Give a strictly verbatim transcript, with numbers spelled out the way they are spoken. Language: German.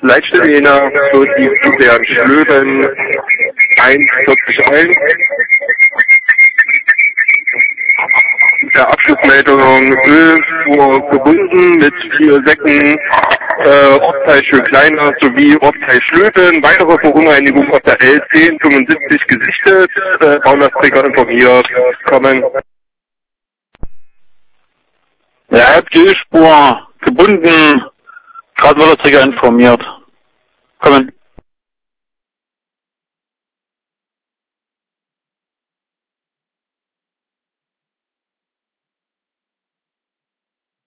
Leitstelle Jena für die Flugwerk Schlöwen eins vierzig eins. Der Abschlussleitung Ölspur gebunden mit vier Säcken, äh, Ortsteil Schönkleiner sowie Ortsteil Schlöwen. Weitere Verunreinigungen auf der L zehn fünfundsiebzig gesichtet, äh, Baulasträger informiert, kommen. Ja, Ölspur gebunden, gerade Ölträger informiert, kommen.